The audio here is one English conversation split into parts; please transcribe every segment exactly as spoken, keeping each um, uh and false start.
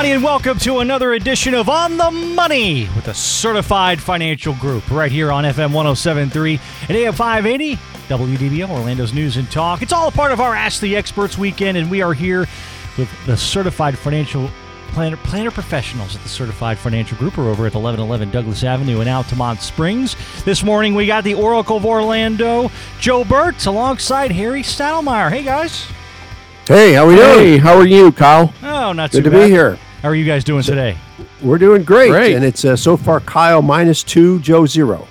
everybody, and welcome to another edition of On the Money with a certified financial group right here on F M one oh seven point three and A M five eighty, W D B O, Orlando's News and Talk. It's all a part of our Ask the Experts weekend, and we are here with the certified financial planner, planner professionals at the Certified Financial Group. We're over at eleven eleven Douglas Avenue in Altamont Springs. This morning, we got the Oracle of Orlando, Joe Burtz, alongside Harry Stadelmeyer. Hey, guys. Hey, how are we doing? Hey, how are you, Kyle? Oh, not Good too to bad. be here. How are you guys doing so, today? We're doing great, great. and it's uh, so far Kyle minus two, Joe zero.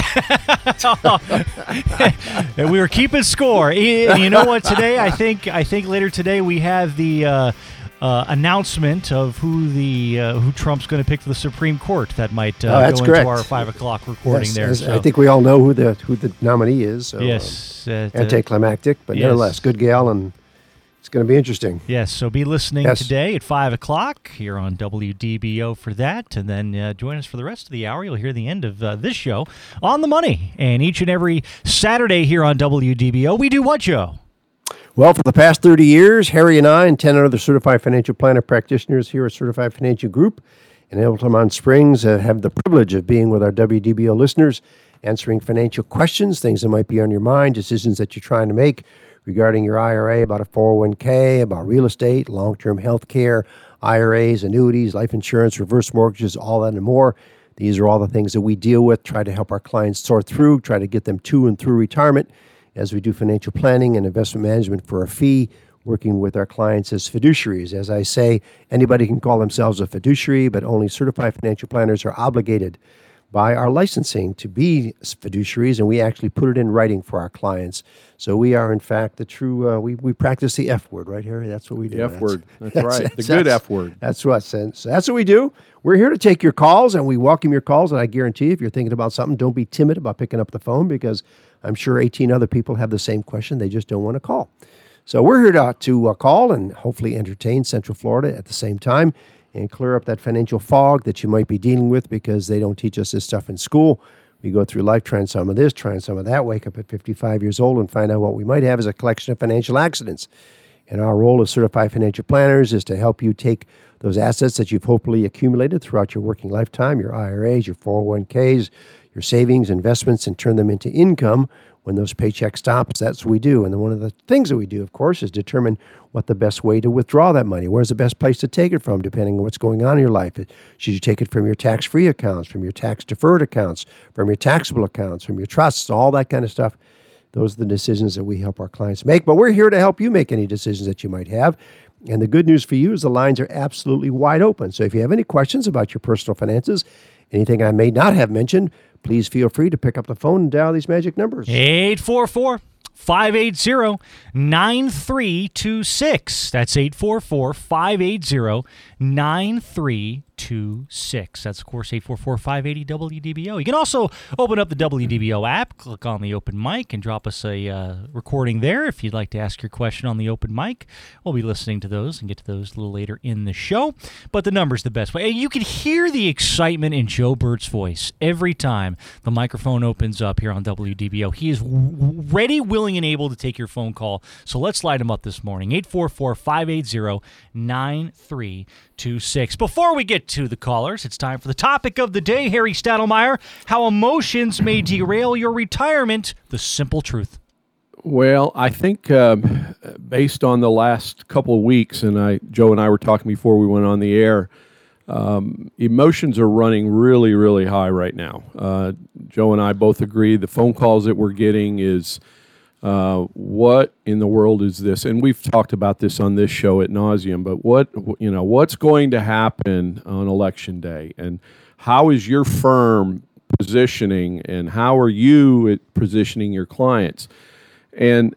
And we were keeping score. And you know what? Today, I think I think later today we have the uh, uh, announcement of who the uh, who Trump's going to pick for the Supreme Court. That might uh, oh, that's go correct. into our five o'clock recording yes, there. As, So. I think we all know who the who the nominee is. So, yes, um, uh, anticlimactic, but yes. nevertheless, good gal, and it's going to be interesting. Yes, so be listening yes. today at five o'clock here on W D B O for that, and then uh, join us for the rest of the hour. You'll hear the end of uh, this show On the Money. And each and every Saturday here on W D B O, we do what, Joe? Well, for the past thirty years, Harry and I and ten other certified financial planner practitioners here at Certified Financial Group in Altamont Springs uh, have the privilege of being with our W D B O listeners, answering financial questions, things that might be on your mind, decisions that you're trying to make regarding your I R A, about a four oh one k, about real estate, long-term health care, I R As, annuities, life insurance, reverse mortgages, all that and more. These are all the things that we deal with, try to help our clients sort through, try to get them to and through retirement as we do financial planning and investment management for a fee, working with our clients as fiduciaries. As I say, anybody can call themselves a fiduciary, but only certified financial planners are obligated by our licensing to be fiduciaries, and we actually put it in writing for our clients. So we are, in fact, the true, uh, we, we practice the F word, right, Harry? That's what we do. The F that's, word. That's, that's right. That's, the good that's, F word. That's what, so that's what we do. We're here to take your calls, and we welcome your calls, and I guarantee if you're thinking about something, don't be timid about picking up the phone, because I'm sure eighteen other people have the same question. They just don't want to call. So we're here to, to uh, call and hopefully entertain Central Florida at the same time, and clear up that financial fog that you might be dealing with because they don't teach us this stuff in school. We go through life trying some of this, trying some of that, wake up at fifty-five years old and find out what we might have is a collection of financial accidents. And our role as certified financial planners is to help you take those assets that you've hopefully accumulated throughout your working lifetime, your I R As, your four oh one k's, your savings, investments, and turn them into income when those paychecks stop. That's what we do. And then one of the things that we do, of course, is determine what the best way to withdraw that money. Where's the best place to take it from, depending on what's going on in your life? Should you take it from your tax-free accounts, from your tax-deferred accounts, from your taxable accounts, from your trusts, all that kind of stuff? Those are the decisions that we help our clients make. But we're here to help you make any decisions that you might have. And the good news for you is the lines are absolutely wide open. So if you have any questions about your personal finances, anything I may not have mentioned, please feel free to pick up the phone and dial these magic numbers. eight four four, five eight zero, nine three two six. That's eight four four, five eight zero, nine three two six. That's, of course, eight four four, five eight zero, W D B O. You can also open up the W D B O app, click on the open mic, and drop us a uh, recording there if you'd like to ask your question on the open mic. We'll be listening to those and get to those a little later in the show. But the number's the best way. You can hear the excitement in Joe Burt's voice every time the microphone opens up here on W D B O. He is w- ready, willing, and able to take your phone call. So let's light him up this morning. eight four four, five eight zero, nine three two six. Before we get to the callers, it's time for the topic of the day. Harry Stadelmeyer, how emotions may derail your retirement. The simple truth. Well, I think um, based on the last couple of weeks, and I, Joe and I were talking before we went on the air, um, emotions are running really, really high right now. Uh, Joe and I both agree the phone calls that we're getting is, uh, what in the world is this? And we've talked about this on this show at nauseum, but what, you know, what's going to happen on election day, and how is your firm positioning, and how are you positioning your clients? And,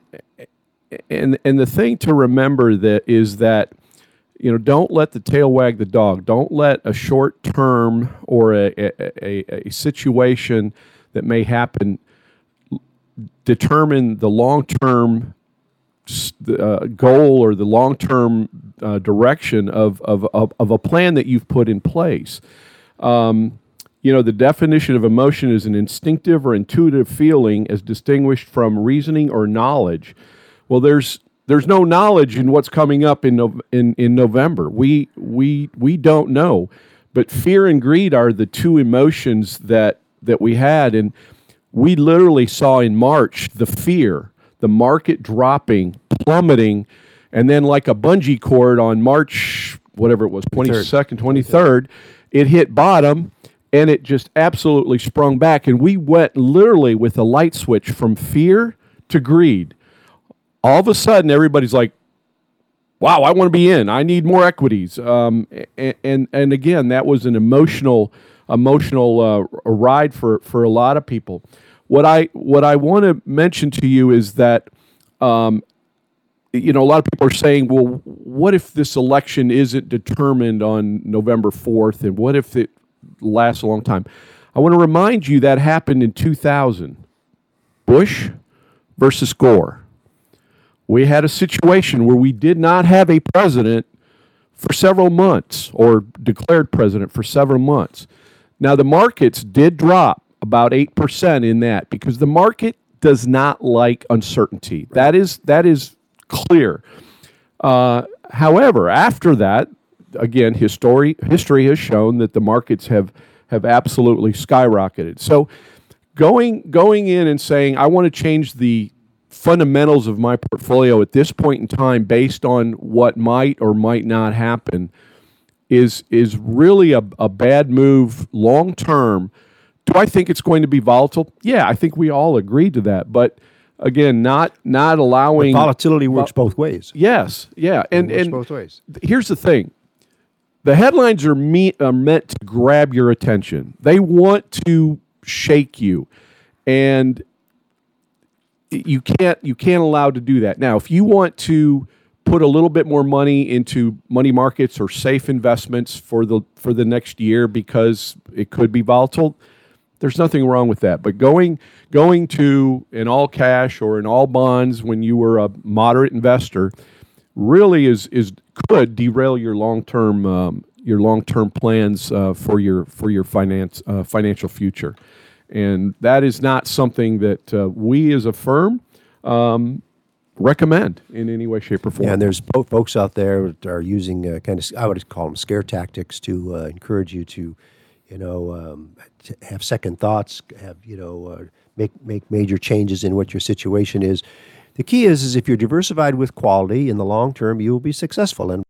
and, and the thing to remember that is that, you know, don't let the tail wag the dog. Don't let a short term or a, a, a, a situation that may happen determine the long-term uh, goal or the long-term uh, direction of, of, of, of a plan that you've put in place. Um, you know, the definition of emotion is an instinctive or intuitive feeling as distinguished from reasoning or knowledge. Well, there's there's no knowledge in what's coming up in Nov- in in November. We we we don't know, but fear and greed are the two emotions that that we had, and we literally saw in March the fear, the market dropping, plummeting, and then like a bungee cord on March, whatever it was, twenty-second, twenty-third, it hit bottom, and it just absolutely sprung back, and we went literally with a light switch from fear to greed. All of a sudden, everybody's like, wow, I want to be in. I need more equities. Um, and, and and again, that was an emotional emotional uh, ride for, for a lot of people. What I what I want to mention to you is that, um, you know, a lot of people are saying, well, what if this election isn't determined on November fourth, and what if it lasts a long time? I want to remind you that happened in two thousand. Bush versus Gore. We had a situation where we did not have a president for several months, or declared president for several months. Now, the markets did drop about eight percent in that, because the market does not like uncertainty. That is that is clear. Uh, however, after that, again, history history has shown that the markets have have absolutely skyrocketed. So going going in and saying, I want to change the fundamentals of my portfolio at this point in time based on what might or might not happen is is really a, a bad move long term. Do I think it's going to be volatile? Yeah, I think we all agree to that. But again, not not allowing But volatility works both ways. Yes, yeah, and It works and both ways. here's the thing: the headlines are, me, are meant to grab your attention. They want to shake you, and you can't you can't allow to do that. Now, if you want to put a little bit more money into money markets or safe investments for the for the next year because it could be volatile, there's nothing wrong with that. But going going to an all cash or an all bonds when you were a moderate investor really is is could derail your long term um, your long term plans uh, for your for your finance uh, financial future. And that is not something that uh, we as a firm um, recommend in any way, shape, or form. Yeah, and there's po- folks out there that are using uh, kind of, I would call them scare tactics to uh, encourage you to, you know, um, to have second thoughts, have, you know, uh, make make major changes in what your situation is. The key is, is if you're diversified with quality in the long term, you will be successful. And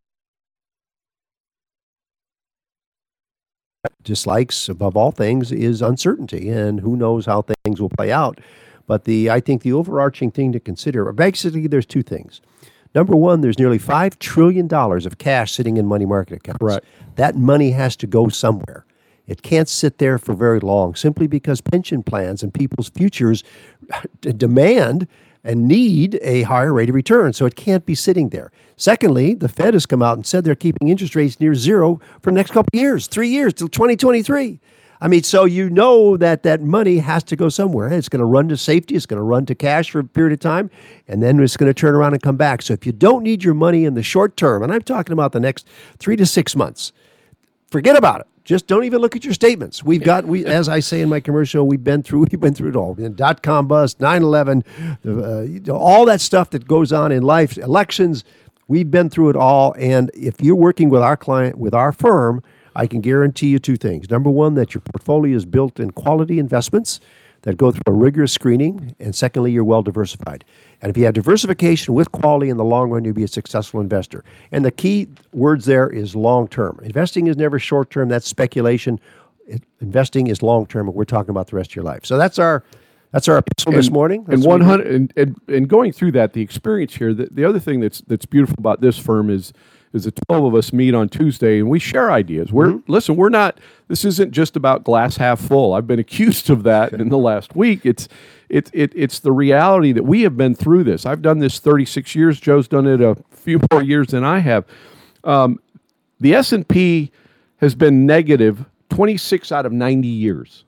dislikes above all things is uncertainty, and who knows how things will play out. But the I think the overarching thing to consider, basically there's two things. Number one, there's nearly five trillion dollars of cash sitting in money market accounts. Right. That money has to go somewhere. It can't sit there for very long, simply because pension plans and people's futures demand and need a higher rate of return, so it can't be sitting there. Secondly, the Fed has come out and said they're keeping interest rates near zero for the next couple of years, three years, till twenty twenty-three. I mean, so you know that that money has to go somewhere. It's going to run to safety, it's going to run to cash for a period of time, and then it's going to turn around and come back. So if you don't need your money in the short term, and I'm talking about the next three to six months, forget about it. Just don't even look at your statements. We've got, we, as I say in my commercial, we've been through, we've been through it all. Dot-com bust, nine eleven, uh, you know, all that stuff that goes on in life, elections, we've been through it all. And if you're working with our client, with our firm, I can guarantee you two things. Number one, that your portfolio is built in quality investments that go through a rigorous screening. And secondly, you're well diversified. And if you have diversification with quality in the long run, you'll be a successful investor. And the key words there is long-term. Investing is never short-term. That's speculation. It, investing is long-term, and we're talking about the rest of your life. So that's our that's our epistle and, this morning. That's and one hundred and, and and going through that, the experience here. The, the other thing that's that's beautiful about this firm is is the twelve of us meet on Tuesday and we share ideas. We're mm-hmm. listen. We're not. This isn't just about glass half full. I've been accused of that in the last week. It's It, it, it's the reality that we have been through this. I've done this thirty-six years. Joe's done it a few more years than I have. Um, the S and P has been negative twenty-six out of ninety years.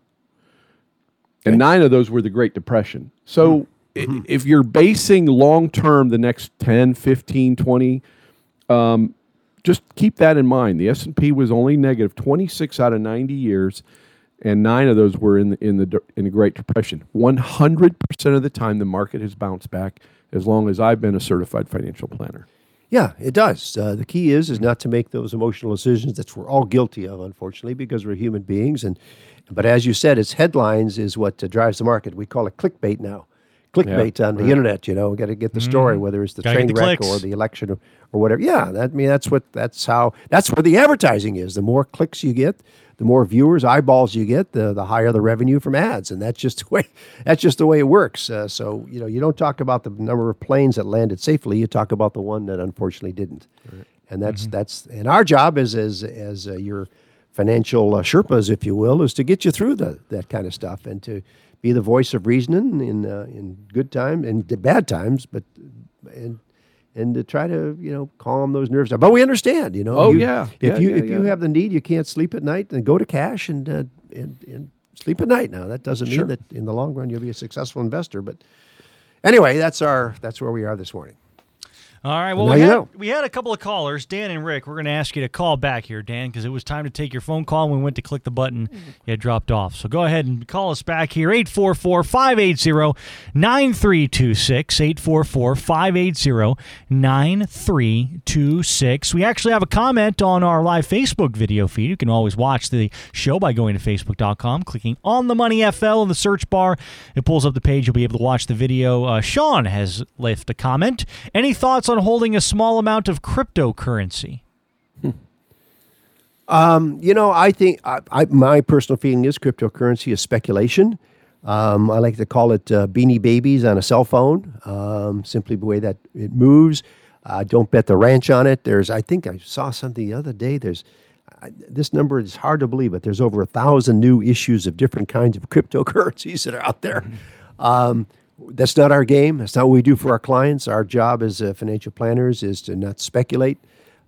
And nine of those were the Great Depression. So mm-hmm. if you're basing long-term the next ten, fifteen, twenty, um, just keep that in mind. The S and P was only negative twenty-six out of ninety years. and nine of those were in the, in the in the Great Depression. one hundred percent of the time, the market has bounced back as long as I've been a certified financial planner. Yeah, it does. Uh, the key is is not to make those emotional decisions that we're all guilty of, unfortunately, because we're human beings. And but as you said, it's headlines is what uh, drives the market. We call it clickbait now. Clickbait Yeah, on the right. internet. You know, we got to get the story, whether it's the Gotta train get the wreck clicks. or the election or, or whatever. Yeah, that, I mean that's what that's how that's where the advertising is. The more clicks you get, the more viewers, eyeballs you get, the the higher the revenue from ads, and that's just the way that's just the way it works. Uh, so you know, you don't talk about the number of planes that landed safely. You talk about the one that unfortunately didn't, and that's that's and our job is as as uh, your financial uh, Sherpas, if you will, is to get you through the that kind of stuff and to be the voice of reasoning in uh, in good times and the bad times, but and. And to try to, you know, calm those nerves down. But we understand, you know. Oh, you- yeah. If Yeah, you yeah, if you yeah. have the need, you can't sleep at night, then go to cash and uh, and, and sleep at night. Now that doesn't Sure. mean that in the long run you'll be a successful investor. But anyway, that's our that's where we are this morning. All right. Well, Now we you had, know. we had a couple of callers, Dan and Rick. We're going to ask you to call back here, Dan, because it was time to take your phone call. When we went to click the button, you had dropped off. So go ahead and call us back here, eight four four, five eight zero, nine three two six, eight four four, five eight zero, nine three two six. We actually have a comment on our live Facebook video feed. You can always watch the show by going to facebook dot com, clicking on the Money F L in the search bar. It pulls up the page. You'll be able to watch the video. Uh, Sean has left a comment. Any thoughts on holding a small amount of cryptocurrency? You know, I think I, I, my personal feeling is cryptocurrency is speculation. Um, I like to call it uh, beanie babies on a cell phone, um, simply the way that it moves. Uh, don't bet the ranch on it. There's, I think I saw something the other day. There's I, this number is hard to believe, but there's over a thousand new issues of different kinds of cryptocurrencies that are out there. Um, that's not our game. That's not what we do for our clients. Our job as uh, financial planners is to not speculate.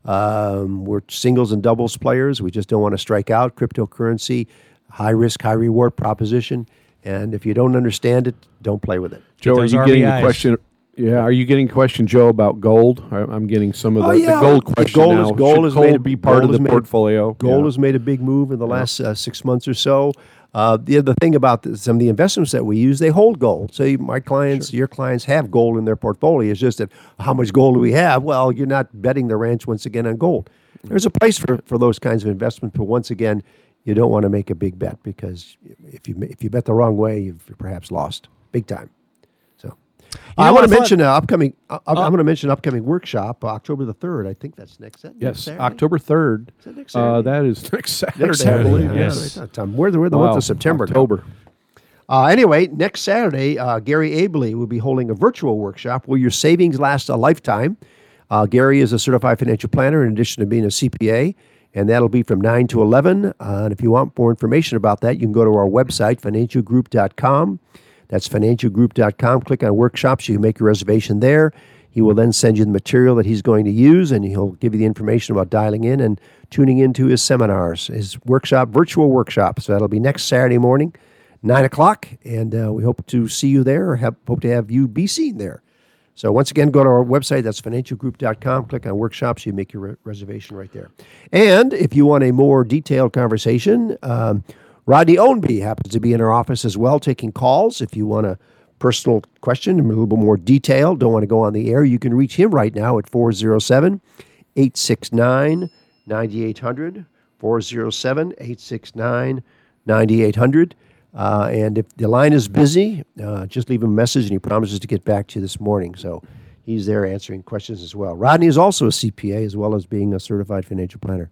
Um, we're singles and doubles players. We just don't want to strike out. Cryptocurrency, high risk, high reward proposition. And if you don't understand it, don't play with it. Joe, are those you getting R B Is. a question? Yeah, are you getting a question, Joe, about gold? I- I'm getting some of the, Oh, yeah. the gold The question gold now. is- gold Should has gold made a- be part gold of has the made- portfolio? Gold Yeah. has made a big move in the last uh, six months or so. Uh, the other thing about the, some of the investments that we use, they hold gold. So you- my clients, your clients have gold in their portfolio. It's just that how much gold do we have? Well, you're not betting the ranch once again on gold. There's a place for, for those kinds of investments, but once again, you don't want to make a big bet because if you ma- if you bet the wrong way, you've perhaps lost big time. So I know, want I to thought- mention an upcoming. I, I'm going to mention an upcoming workshop, uh, October the third. I think that's next. Next Yes, Saturday? October third. Is that next Uh, Saturday? that is next Saturday, Next I Saturday, believe. yeah, Yes. that's right. Time. We're the, we're the month Wow, of September now. October. Uh, anyway, next Saturday, uh, Gary Abley will be holding a virtual workshop where your savings last a lifetime. Uh, Gary is a certified financial planner in addition to being a C P A, and that'll be from nine to eleven. Uh, and if you want more information about that, you can go to our website, financial group dot com. That's financial group dot com. Click on workshops. You can make your reservation there. He will then send you the material that he's going to use, and he'll give you the information about dialing in and tuning into his seminars, his workshop, virtual workshop. So that'll be next Saturday morning, nine o'clock, and uh, we hope to see you there, or have, hope to have you be seen there. So once again, go to our website, that's financial group dot com, click on workshops, you make your re- reservation right there. And if you want a more detailed conversation, um, Rodney Ownby happens to be in our office as well, taking calls. If you want a personal question, a little bit more detailed, don't want to go on the air, you can reach him right now at four oh seven, eight six nine, nine eight hundred, four oh seven, eight six nine, nine eight hundred. Uh, and if the line is busy, uh, just leave him a message, and he promises to get back to you this morning. So he's there answering questions as well. Rodney is also a C P A as well as being a certified financial planner.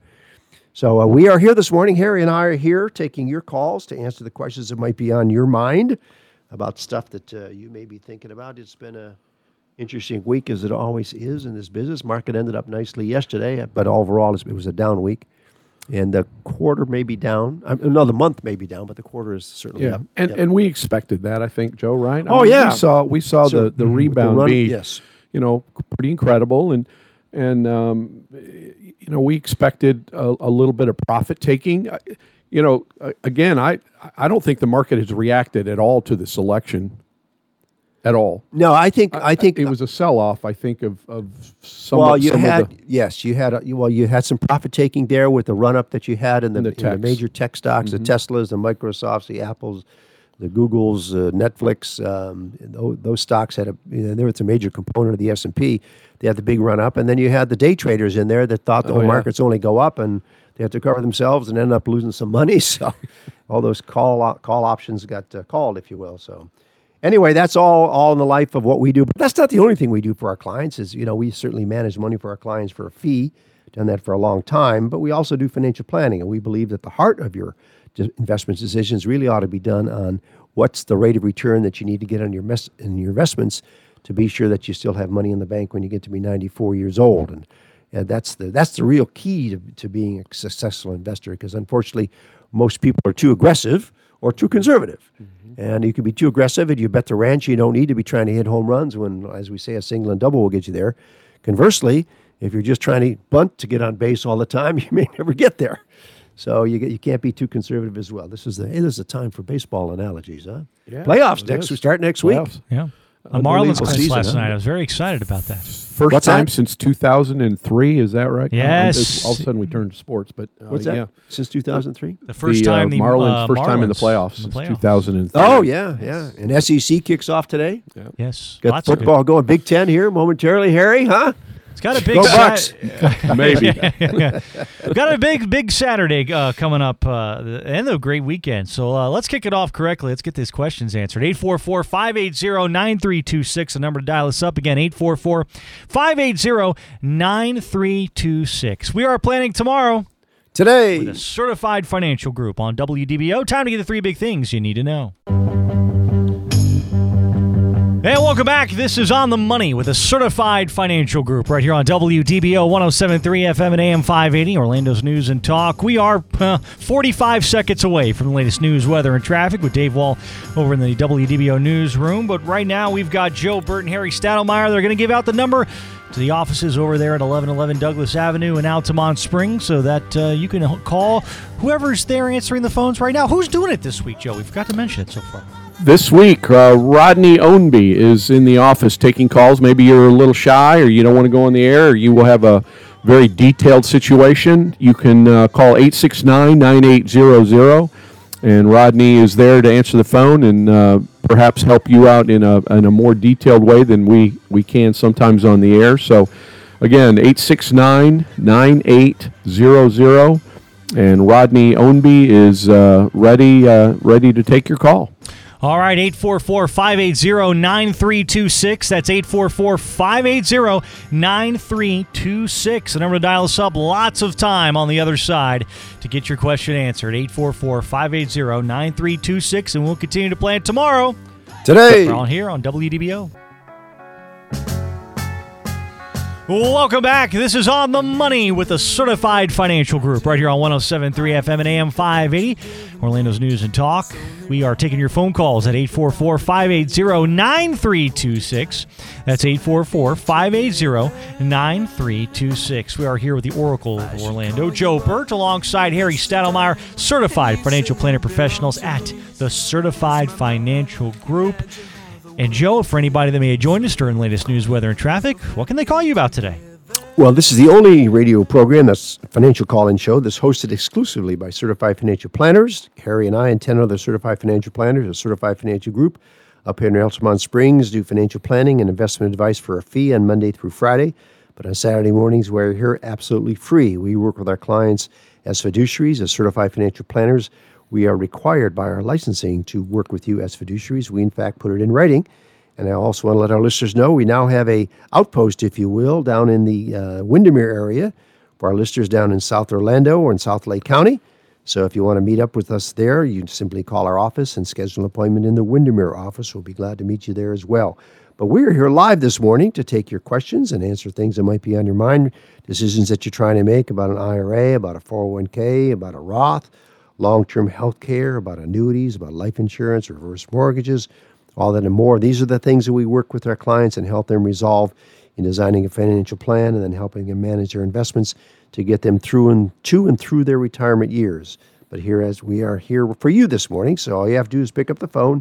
So uh, we are here this morning. Harry and I are here taking your calls to answer the questions that might be on your mind about stuff that uh, you may be thinking about. It's been a interesting week, as it always is in this business. Market ended up nicely yesterday, but overall it was a down week. And the quarter may be down. Uh, no, the month may be down, but the quarter is certainly Yeah, up. and Yep. and we expected that, I think, Joe. Right? I Oh, mean, yeah. we saw we saw Sure. the the Mhm. With the rebound run- be, yes. you know, pretty incredible, and and um, you know, we expected a, a little bit of profit taking. Uh, You know, uh, again, I I don't think the market has reacted at all to this election. at all. No, I think I, think it was a sell-off. I think of of some. well, of, you some had of the, yes, you had a, you, well, you had some profit taking there with the run up that you had in the, In the in the techs. major tech stocks, Mm-hmm. the Teslas, the Microsofts, the Apples, the Googles, uh, Netflix. Um, those, those stocks had a you know, they were a major component of the S and P. They had the big run up, and then you had the day traders in there that thought the Oh, whole yeah. markets only go up, and they had to cover themselves and end up losing some money. So all those call op- call options got uh, called, if you will. So. Anyway, that's all all in the life of what we do. But that's not the only thing we do for our clients. Is you know we certainly manage money for our clients for a fee. Done that for a long time. But we also do financial planning, and we believe that the heart of your de- investment decisions really ought to be done on what's the rate of return that you need to get on your mes- in your investments to be sure that you still have money in the bank when you get to be ninety-four years old. And, and that's the that's the real key to, to being a successful investor. Because unfortunately, most people are too aggressive or too conservative. And you can be too aggressive and you bet the ranch. You don't need to be trying to hit home runs when, as we say, a single and double will get you there. Conversely, if you're just trying to bunt to get on base all the time, you may never get there. So you get, you can't be too conservative as well. This is the hey, this is the time for baseball analogies, huh? Yeah, Playoffs it next. is. We start next Playoffs. week. Yeah. A Unbelievable Marlins clinched season, last huh? night. I was very excited about that. First What's time that? since two thousand three, is that right? Yes. Uh, it's- all of a sudden we turned to sports, but uh, What's that? Yeah. Since two thousand three? The first the, uh, time the Marlins uh, first time in the Marlins playoffs in since the playoffs. two thousand three. Oh yeah, yeah. And S E C kicks off today. Yes. Got Lots of football going. Big Ten here momentarily. Harry, huh? It's got a big Go Sat- Bucks. Maybe. got a big big Saturday uh, coming up uh, and a great weekend. So uh, let's kick it off correctly. Let's get these questions answered. eight four four, five eight zero, nine three two six, the number to dial us up again, eight four four, five eight zero, nine three two six. We are planning tomorrow Today. with a certified financial group on W D B O. Time to get the three big things you need to know. Hey, welcome back. This is On the Money with a certified financial group right here on W D B O one oh seven point three F M and A M five eighty, Orlando's News and Talk. We are uh, forty-five seconds away from the latest news, weather, and traffic with Dave Wall over in the W D B O newsroom. But right now, we've got Joe Burt and Harry Stadelmeyer. They're going to give out the number to the offices over there at eleven eleven Douglas Avenue in Altamont Springs so that uh, you can call whoever's there answering the phones right now. Who's doing it this week, Joe? We forgot to mention it so far. This week, uh, Rodney Ownby is in the office taking calls. Maybe you're a little shy or you don't want to go on the air or you will have a very detailed situation. You can uh, call eight six nine, nine eight zero zero, and Rodney is there to answer the phone and uh, perhaps help you out in a in a more detailed way than we, we can sometimes on the air. So, again, eight six nine, nine eight zero zero, and Rodney Ownby is uh, ready uh, ready to take your call. All right, eight four four, five eight zero, nine three two six. That's eight four four, five eight zero, nine three two six. The number to dial us up. Lots of time on the other side to get your question answered. eight four four, five eight zero, nine three two six. And we'll continue to play it tomorrow. Today. We're on here on W D B O. Welcome back. This is On the Money with a certified financial group right here on one oh seven point three F M and A M five eighty, Orlando's News and Talk. We are taking your phone calls at eight four four, five eight zero, nine three two six. That's eight four four, five eight zero, nine three two six. We are here with the Oracle of Orlando, Joe Burt, alongside Harry Stadelmeyer, certified financial planner professionals at the Certified Financial Group. And Joe, for anybody that may have joined us during the latest news, weather, and traffic, what can they call you about today? Well, this is the only radio program that's a financial call-in show that's hosted exclusively by certified financial planners. Harry and I and ten other certified financial planners, a certified financial group up here in Altamont Springs, do financial planning and investment advice for a fee on Monday through Friday. But on Saturday mornings, we're here absolutely free. We work with our clients as fiduciaries, as certified financial planners. We are required by our licensing to work with you as fiduciaries. We, in fact, put it in writing. And I also want to let our listeners know we now have a outpost, if you will, down in the uh, Windermere area for our listeners down in South Orlando or in South Lake County. So if you want to meet up with us there, you simply call our office and schedule an appointment in the Windermere office. We'll be glad to meet you there as well. But we're here live this morning to take your questions and answer things that might be on your mind, decisions that you're trying to make about an I R A, about a four oh one k, about a Roth, long-term health care, about annuities, about life insurance, reverse mortgages, all that and more. These are the things that we work with our clients and help them resolve in designing a financial plan and then helping them manage their investments to get them through and to and through their retirement years. But here, as we are here for you this morning, so all you have to do is pick up the phone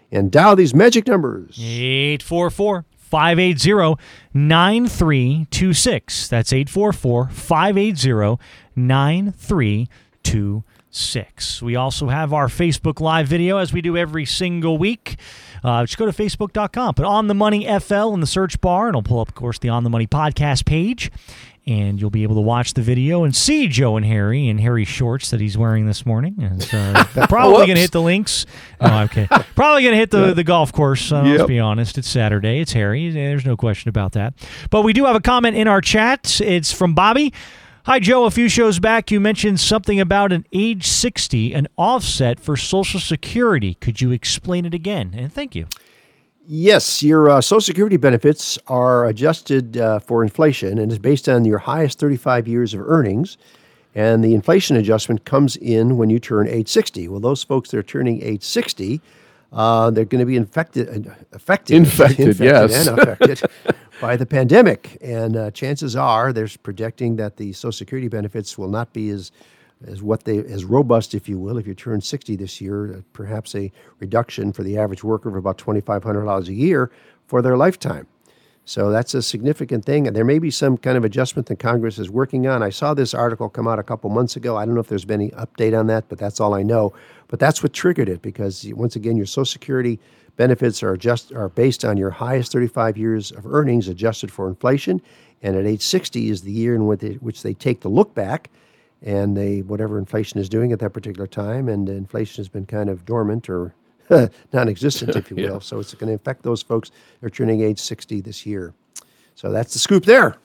and dial these magic numbers. eight four four, five eight zero, nine three two six. That's eight four four, five eight zero, nine three two six. We also have our Facebook Live video, as we do every single week. Uh, just go to facebook dot com, put On the Money F L in the search bar, and it'll pull up, of course, the On the Money podcast page. And you'll be able to watch the video and see Joe and Harry in Harry's shorts that he's wearing this morning. And, uh, probably going to hit the links. No, okay. Probably going to hit the, the golf course. Uh, yep. Let's be honest. It's Saturday. It's Harry. There's no question about that. But we do have a comment in our chat. It's from Bobby. Hi, Joe. A few shows back, you mentioned something about an age sixty, an offset for Social Security. Could you explain it again? And thank you. Yes, your uh, Social Security benefits are adjusted uh, for inflation and is based on your highest thirty-five years of earnings. And the inflation adjustment comes in when you turn age sixty. Well, those folks that are turning age sixty, uh, they're going to be infected, uh, affected, infected, infected yes. and affected by the pandemic. And uh, chances are they're projecting that the Social Security benefits will not be as as what they as robust, if you will, if you turn sixty this year, uh, perhaps a reduction for the average worker of about twenty-five hundred dollars a year for their lifetime. So that's a significant thing. And there may be some kind of adjustment that Congress is working on. I saw this article come out a couple months ago. I don't know if there's been any update on that, but that's all I know. But that's what triggered it, because once again, your Social Security benefits are adjust are based on your highest thirty-five years of earnings adjusted for inflation. And at age sixty is the year in which they, which they take the look back, and they whatever inflation is doing at that particular time, and inflation has been kind of dormant or non-existent, if you will. Yeah. So it's going to affect those folks that are turning age sixty this year. So that's the scoop there.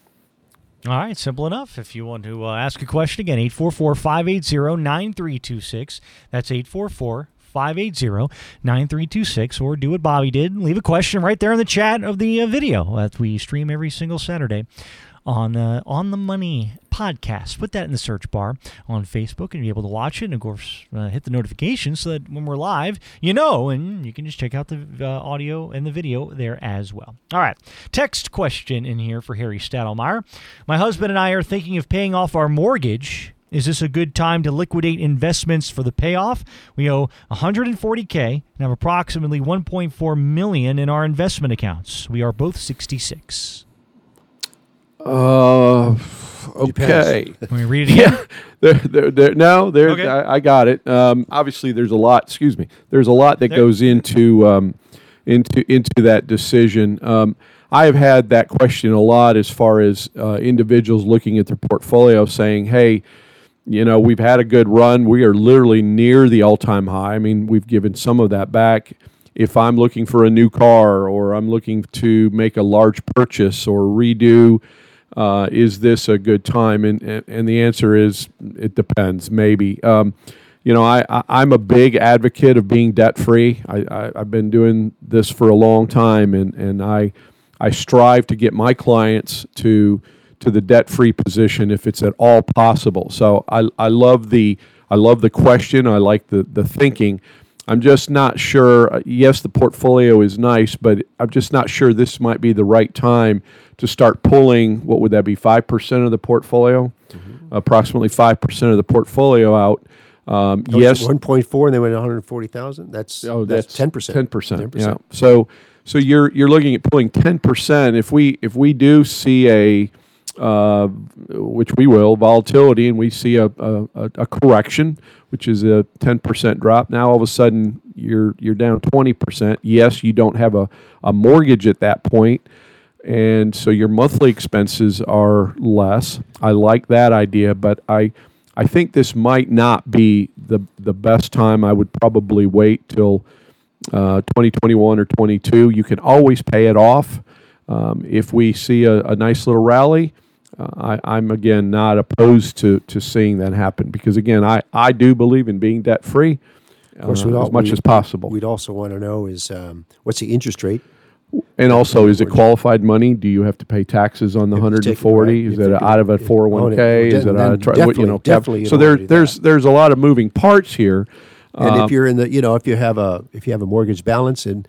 All right, simple enough. If you want to uh, ask a question, again, eight four four, five eight zero, nine three two six. That's eight four four, five eight zero, nine three two six, or do what Bobby did and leave a question right there in the chat of the uh, video that we stream every single Saturday on uh, On the Money podcast. Put that in the search bar on Facebook and you'll be able to watch it, and of course uh, hit the notifications so that when we're live, you know, and you can just check out the uh, audio and the video there as well. All right, text question in here for Harry Stadelmeyer. My husband and I are thinking of paying off our mortgage. Is this a good time to liquidate investments for the payoff? We owe one hundred forty thousand dollars and have approximately one point four million dollars in our investment accounts. We are both sixty-six. Uh, okay. Can we read it again? Yeah. There, there, there, no, there. Okay. I, I got it. Um, obviously, there's a lot. Excuse me. There's a lot that there. goes into um, into into that decision. Um, I have had that question a lot as far as uh, individuals looking at their portfolio, saying, "Hey, you know, we've had a good run. We are literally near the all-time high. I mean, we've given some of that back. If I'm looking for a new car, or I'm looking to make a large purchase or redo." Uh, is this a good time? And, and and the answer is it depends. Maybe. Um, you know, I, I I'm a big advocate of being debt free. I, I I've been doing this for a long time, and, and I I strive to get my clients to to the debt free position if it's at all possible. So I I love the I love the question. I like the the thinking. I'm just not sure. Yes, the portfolio is nice, but I'm just not sure this might be the right time to start pulling, what would that be, five percent of the portfolio? Mm-hmm. Approximately five percent of the portfolio out. Um, oh, yes. one point four and they went one hundred forty thousand? That's, oh, that's, that's ten percent. ten percent, yeah. So so you're you're looking at pulling ten percent. If we, if we do see a, uh, which we will, volatility, and we see a, a, a correction, which is a ten percent drop. Now all of a sudden you're you're down twenty percent. Yes, you don't have a, a mortgage at that point, and so your monthly expenses are less. I like that idea, but I I think this might not be the the best time. I would probably wait till uh, twenty twenty-one or twenty-two. You can always pay it off. Um, if we see a, a nice little rally, Uh, I, I'm, again, not opposed to, to seeing that happen because, again, I, I do believe in being debt-free uh, as all, much we, as possible. We'd also want to know is um, what's the interest rate? And also, is it qualified money? Do you have to pay taxes on the one hundred forty? Is it out of a four oh one k? Is it out of tri- you know? Definitely. So there, there's there's a lot of moving parts here. And uh, if you're in the, you know, if you have a if you have a mortgage balance and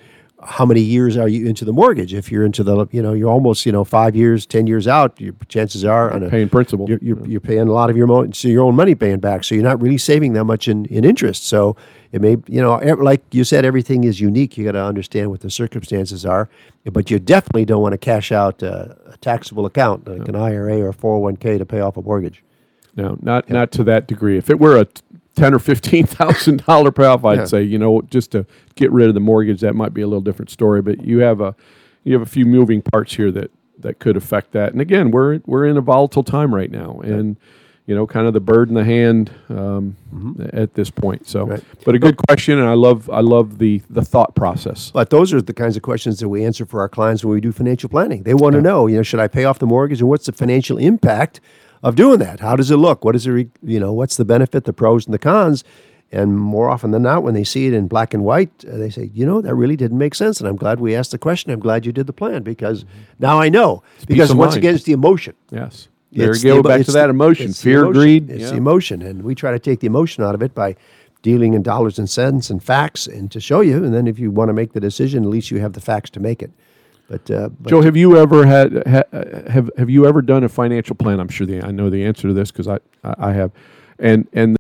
how many years are you into the mortgage? If you're into the, you know, you're almost, you know, five years, ten years out, your chances are on a, paying principal. You're, you're, you're paying a lot of your mo- so your own money paying back. So you're not really saving that much in, in interest. So it may, you know, ev- like you said, everything is unique. You got to understand what the circumstances are, but you definitely don't want to cash out uh, a taxable account like an I R A or a four oh one k to pay off a mortgage. No, not not to that degree. If it were a ten or fifteen thousand dollar payoff, I'd Yeah. say, you know, just to get rid of the mortgage, that might be a little different story. But you have a you have a few moving parts here that, that could affect that. And again, we're we're in a volatile time right now, and you know, kind of the bird in the hand um, mm-hmm. at this point. So, Right. but a good question, and I love I love the the thought process. But those are the kinds of questions that we answer for our clients when we do financial planning. They want to know, you know, should I pay off the mortgage, and what's the financial impact of doing that? How does it look? What is it, re- you know, what's the benefit, the pros and the cons? And more often than not, when they see it in black and white, uh, they say, you know, that really didn't make sense. And I'm glad we asked the question. I'm glad you did the plan because mm-hmm. now I know. It's because peace of once mind. again, it's the emotion. Yes. There It's you go, the- back it's to that the- emotion, it's the fear, emotion. greed. It's yeah. the emotion. And we try to take the emotion out of it by dealing in dollars and cents and facts and to show you. And then if you want to make the decision, at least you have the facts to make it. But, uh, but Joe, have you ever had ha, have have you ever done a financial plan? I'm sure the I know the answer to this because I, I I have, and and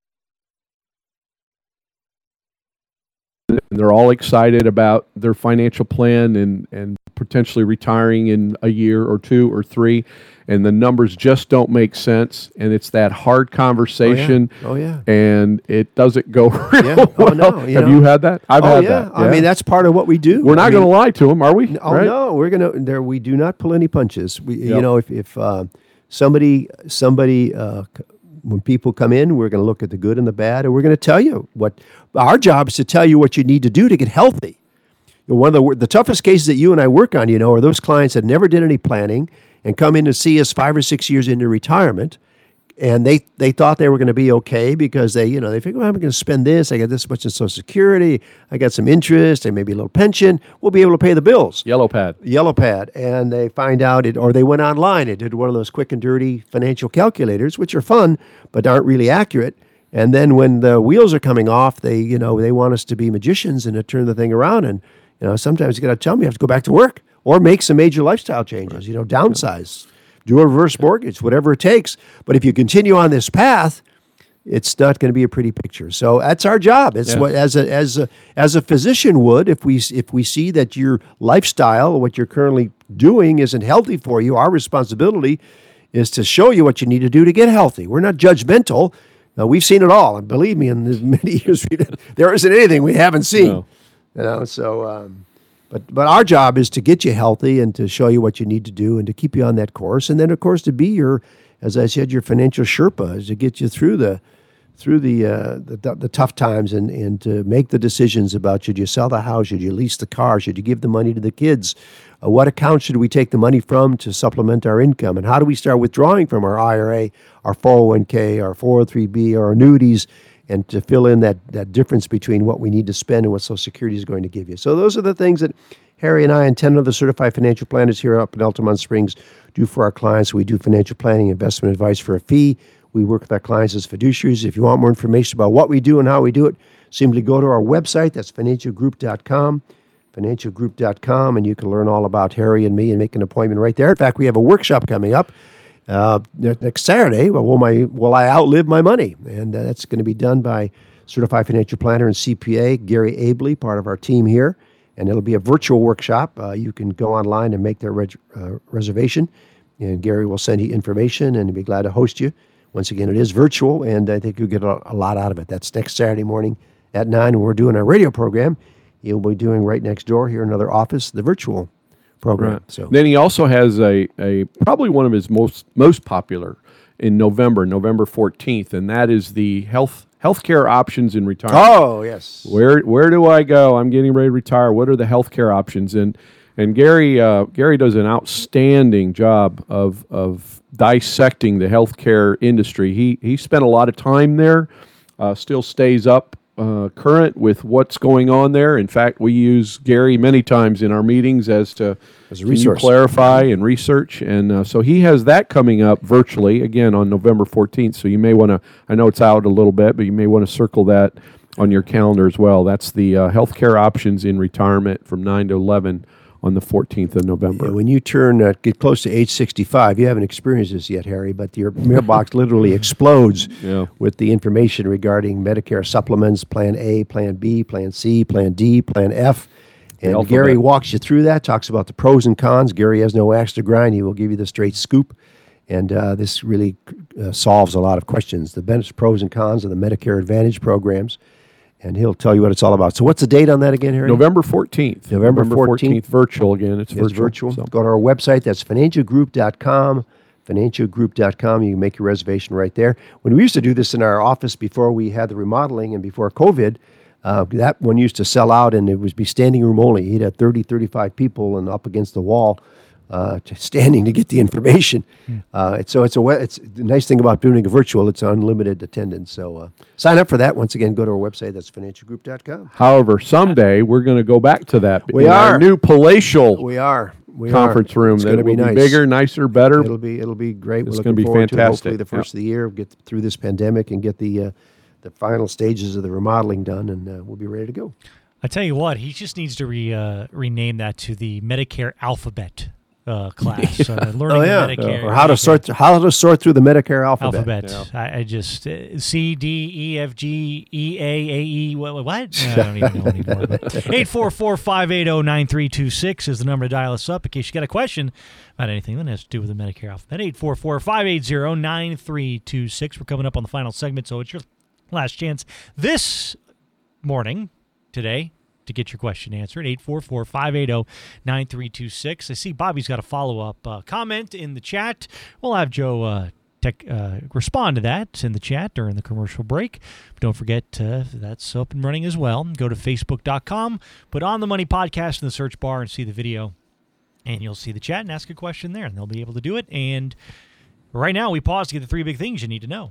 they're all excited about their financial plan and and potentially retiring in a year or two or three, and the numbers just don't make sense, and it's that hard conversation. Oh, yeah. And it doesn't go real Yeah. Oh, well. no, you have know. you had that? I've oh, had yeah. that. I mean, that's part of what we do. We're not I going to mean, lie to them, are we? Oh Right? no, we're gonna. There, we do not pull any punches. We, you Yep. know, if if uh, somebody somebody uh, c- when people come in, we're going to look at the good and the bad, and we're going to tell you what our job is to tell you what you need to do to get healthy. You know, one of the wor- the toughest cases that you and I work on, you know, are those clients that never did any planning and come in to see us five or six years into retirement. And they, they thought they were going to be okay because they, you know, they figure, well, I'm going to spend this. I got this much in Social Security. I got some interest and maybe a little pension. We'll be able to pay the bills. Yellow pad. Yellow pad. And they find out it, or they went online and did one of those quick and dirty financial calculators, which are fun, but aren't really accurate. And then when the wheels are coming off, they, you know, they want us to be magicians and to turn the thing around. And, you know, sometimes you got to tell them you have to go back to work or make some major lifestyle changes, you know, downsize. Do a reverse mortgage, whatever it takes. But if you continue on this path, it's not going to be a pretty picture. So that's our job. It's Yeah. what as a as a as a physician would if we if we see that your lifestyle or what you're currently doing isn't healthy for you. Our responsibility is to show you what you need to do to get healthy. We're not judgmental. Now, we've seen it all, and believe me, in the many years we did, there isn't anything we haven't seen. No. You know, so. Um, But but our job is to get you healthy and to show you what you need to do and to keep you on that course. And then, of course, to be your, as I said, your financial Sherpa, is to get you through the through the uh, the, the tough times and, and to make the decisions about should you sell the house, should you lease the car, should you give the money to the kids, uh, what account should we take the money from to supplement our income, and how do we start withdrawing from our I R A, our four oh one k, our four oh three b, our annuities, and to fill in that, that difference between what we need to spend and what Social Security is going to give you. So those are the things that Harry and I and ten other certified financial planners here up in Altamont Springs do for our clients. We do financial planning, investment advice for a fee. We work with our clients as fiduciaries. If you want more information about what we do and how we do it, simply go to our website. That's financial group dot com, financial group dot com, and you can learn all about Harry and me and make an appointment right there. In fact, we have a workshop coming up Uh, next Saturday. Well, will my will I outlive my money? And uh, that's going to be done by certified financial planner and C P A Gary Abley, part of our team here. And it'll be a virtual workshop. Uh, you can go online and make that reg- uh, reservation, and Gary will send you information, and he'll be glad to host you. Once again, it is virtual, and I think you'll get a, a lot out of it. That's next Saturday morning at nine, and we're doing our radio program. You'll be doing right next door here in another office, the virtual program. Right. So Then he also has a, a probably one of his most most popular in November, November fourteenth, and that is the health healthcare options in retirement. Oh, yes. Where where do I go? I'm getting ready to retire. What are the healthcare options? And and Gary uh, Gary does an outstanding job of of dissecting the healthcare industry. He he spent a lot of time there. Uh, still stays up uh, current with what's going on there. In fact, we use Gary many times in our meetings as to As a can you resource. clarify and research. And uh, so he has that coming up virtually again on November fourteenth. So you may want to. I know it's out a little bit, but you may want to circle that on your calendar as well. That's the uh, healthcare options in retirement from nine to eleven on the fourteenth of November. Yeah, when you turn, uh, get close to age sixty-five, you haven't experienced this yet, Harry, but your mailbox literally explodes Yeah. with the information regarding Medicare supplements, Plan A, Plan B, Plan C, Plan D, Plan F. And alphabet. Gary walks you through that, talks about the pros and cons. Gary has no axe to grind. He will give you the straight scoop. And uh, this really uh, solves a lot of questions, the benefits, pros and cons of the Medicare Advantage programs. And he'll tell you what it's all about. So what's the date on that again, Harry? November fourteenth. November fourteenth. Virtual again. It's, It's virtual. virtual. so. Go to our website. That's financial group dot com. financial group dot com. You can make your reservation right there. When we used to do this in our office before we had the remodeling and before COVID, uh, that one used to sell out and it would be standing room only. He'd have thirty, thirty-five people and up against the wall uh, to standing to get the information. Hmm. Uh, it's, so it's a we- it's the nice thing about doing a virtual. It's unlimited attendance. So uh, sign up for that. Once again, go to our website. That's financial group dot com. However, someday we're going to go back to that. We in our are. new palatial We are. We conference are. room. It's That going to will be nice. bigger, nicer, better. It'll be it'll be great. It's We're gonna looking be forward to it. fantastic. Hopefully the first of the year, get through this pandemic and get the uh, the final stages of the remodeling done, and uh, we'll be ready to go. I tell you what, he just needs to re, uh, rename that to the Medicare alphabet uh, class. uh, learning the Medicare, or how to Medicare sort th- how to sort through the Medicare alphabet. alphabet. I, I just uh, C D E F G E A A E. What? what? I don't even know anymore. Eight four four five eight zero nine three two six is the number to dial us up in case you got a question about anything that has to do with the Medicare alphabet. Eight four four five eight zero nine three two six. We're coming up on the final segment, so it's your last chance this morning, today, to get your question answered. Eight four four five eight zero nine three two six. I see Bobby's got a follow-up uh, comment in the chat. We'll have Joe uh, tech, uh, respond to that in the chat during the commercial break. But don't forget, uh, that's up and running as well. Go to facebook dot com, put On the Money Podcast in the search bar and see the video. And you'll see the chat and ask a question there, and they'll be able to do it. And right now, we pause to get the three big things you need to know.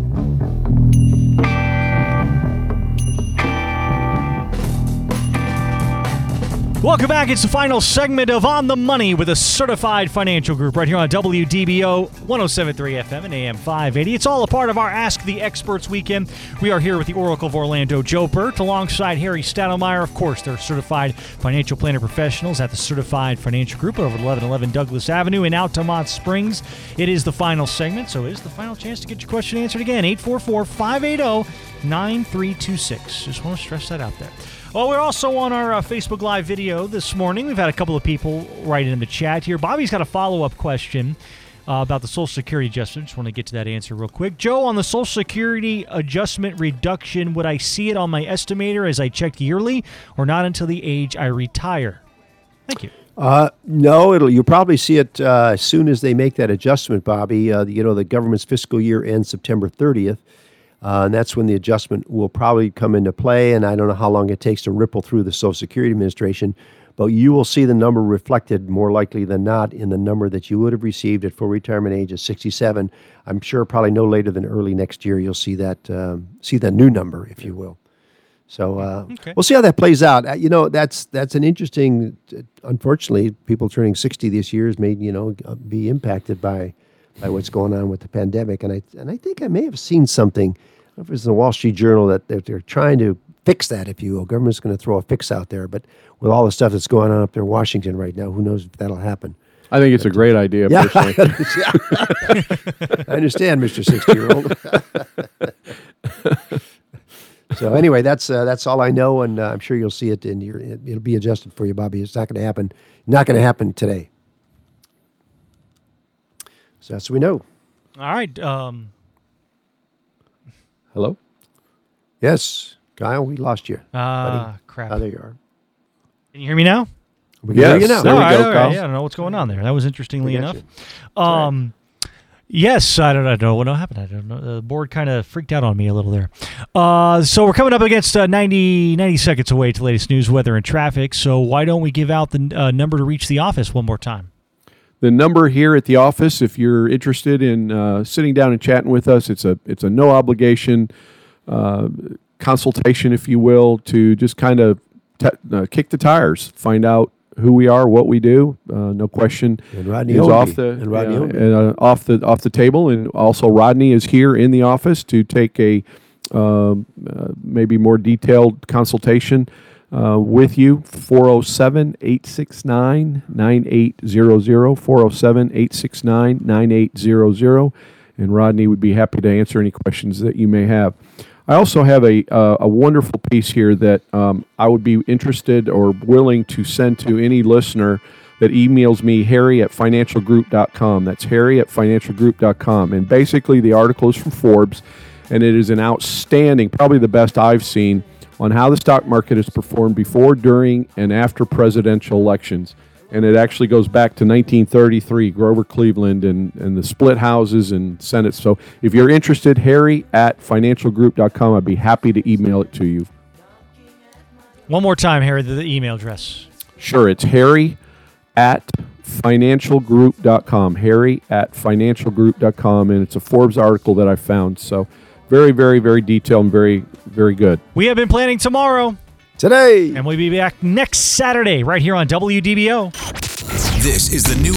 Welcome back. It's the final segment of On the Money with a certified financial group right here on W D B O one oh seven point three F M and A M five eighty. It's all a part of our Ask the Experts weekend. We are here with the Oracle of Orlando, Joe Burt, alongside Harry Stadelmeyer. Of course, they're certified financial planner professionals at the Certified Financial Group over eleven eleven Douglas Avenue in Altamont Springs. It is the final segment, so it is the final chance to get your question answered again. eight four four five eight zero nine three two six. Just want to stress that out there. Well, we're also on our uh, Facebook Live video this morning. We've had a couple of people write in the chat here. Bobby's got a follow-up question uh, about the Social Security adjustment. Just want to get to that answer real quick. Joe, on the Social Security adjustment reduction, would I see it on my estimator as I check yearly or not until the age I retire? Thank you. Uh, no, it'll. You'll probably see it uh, as soon as they make that adjustment, Bobby. Uh, you know, the government's fiscal year ends September thirtieth. Uh, and that's when the adjustment will probably come into play, and I don't know how long it takes to ripple through the Social Security Administration, but you will see the number reflected more likely than not in the number that you would have received at full retirement age of sixty-seven. I'm sure probably no later than early next year you'll see that um, see that new number, if you will. So uh, Okay. we'll see how that plays out. Uh, you know, that's that's an interesting. Unfortunately, people turning sixty this year may you know be impacted by by what's going on with the pandemic, and I and I think I may have seen something. I don't know if it was in the Wall Street Journal that they're, they're trying to fix that, if you will. Government's going to throw a fix out there, but with all the stuff that's going on up there in Washington right now, who knows if that'll happen. I think it's a great idea, Yeah, personally. I understand, Mister sixty-year-old. So anyway, that's uh, that's all I know, and uh, I'm sure you'll see it in your. It, it'll be adjusted for you, Bobby. It's not going to happen. Not going to happen today. So that's what we know. All right. Um, Hello? Yes, Kyle, we lost you. ah, crap. Oh, there you are. Can you hear me now? We can hear Yes, you now. there we All right, go, all Kyle. right. Yeah, I don't know what's going on there. That was interestingly We got enough. you. Um, yes, I don't, I don't know what happened. I don't know. The board kind of freaked out on me a little there. Uh, so we're coming up against uh, ninety, ninety seconds away to latest news, weather, and traffic. So why don't we give out the uh, number to reach the office one more time? The number here at the office, if you're interested in uh, sitting down and chatting with us, it's a it's a no obligation uh, consultation, if you will, to just kind of t- uh, kick the tires, find out who we are, what we do. Uh, no question And Rodney is owned off me. the And Rodney yeah, owned me. uh, off the off the table, and also Rodney is here in the office to take a uh, uh, maybe more detailed consultation uh, with you. four oh seven, eight six nine, nine eight zero zero, four oh seven, eight six nine, nine eight zero zero, and Rodney would be happy to answer any questions that you may have. I also have a uh, a wonderful piece here that um, I would be interested or willing to send to any listener that emails me, Harry at financial group dot com. That's Harry at financial group dot com. And basically the article is from Forbes, and it is an outstanding, probably the best I've seen, on how the stock market has performed before, during, and after presidential elections. And it actually goes back to nineteen thirty-three, Grover Cleveland, and, and the split houses and Senate. So if you're interested, Harry at financial group dot com. I'd be happy to email it to you. One more time, Harry, the, the email address. Sure, it's Harry at financial group dot com. Harry at financial group dot com, and it's a Forbes article that I found. So very, very, very detailed and very, very good. We have been planning tomorrow. Today. And we'll be back next Saturday right here on W D B O. This is the new